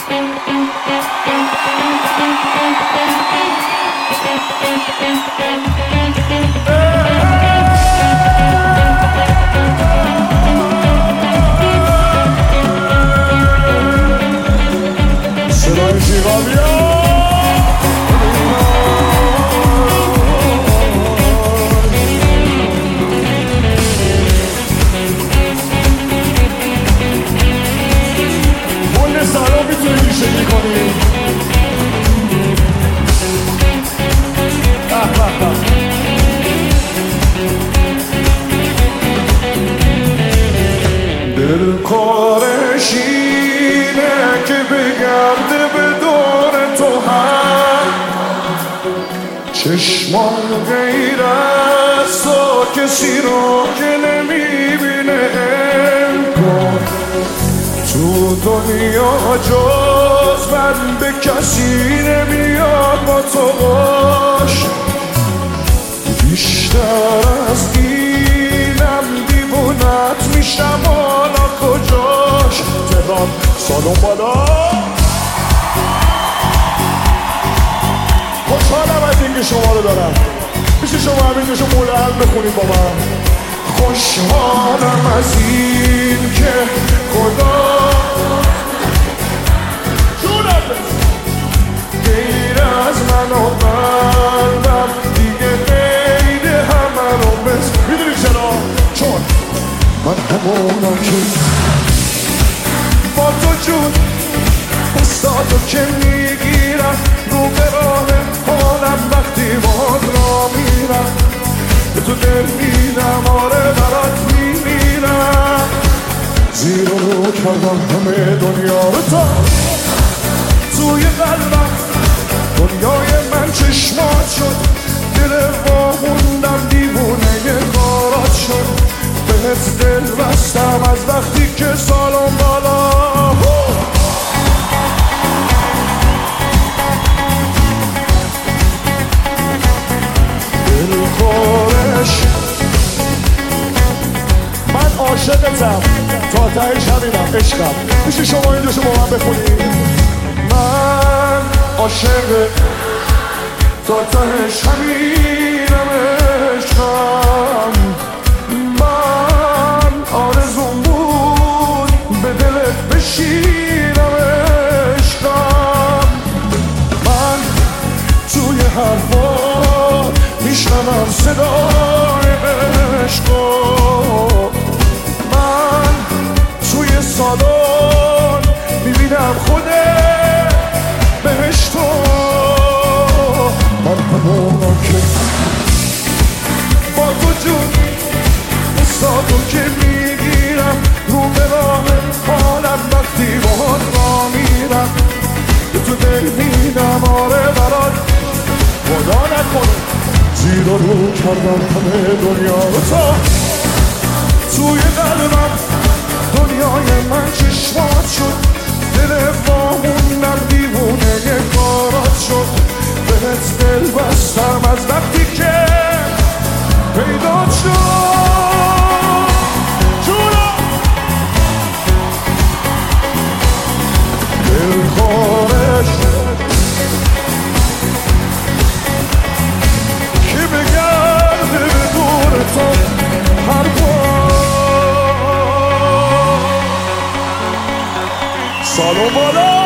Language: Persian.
کارش اینه که بگرده به دور تو هم چشمان غیر از تو کسی رو که نمیبینه انگار تو دنیا جز من به کسی نمیاد با تو باش بیشتر از اینم دیوونت میشم حالا کجاش تهران سالن بالا خوشحالم از اینکه شما رو دارم میشه شما همین دوشو مولن بخونید با من خوشحالم از این که خدا غیر از من و قلبم دیگه غیر همه رو بس میدونی چرا؟ چون من همونم که با تو جون استادو که میگیرم رو به راه حالم وقتی باد را میرم به تو دل میدم آره برات میمیرم زیر رو کردم همه دنیا رو تا توی قلبم دنیای من چشمات شد دل واقوندم دیوونه کارات شد بهت دل بستم از وقتی که سالم بالا دل خورش من عاشقتم تا تهش همینم عشقم میشه شما این دوشو با من بخونید من عاشق تا تهش همینم عشقم من آرزوم بود به دلت بشینم عشقم من توی حرفا میشنوم صدای عشقم من توی سالن میبینم خودت بهشتو من همونم که با تو جون استادو که میگیرم رو به راه حالم وقتی باهات را میرم به تو دل میدم آره برات خدا نکنه زیر رو کردم همه دنیا رو تا توی قلبم دنیای من چشمات شد دل واقوندم دیوونه کارات شد بهت دل بستم از وقتی که پیدا شد جونم دل خورش که بگرده به دور تو هر بار سالو بالا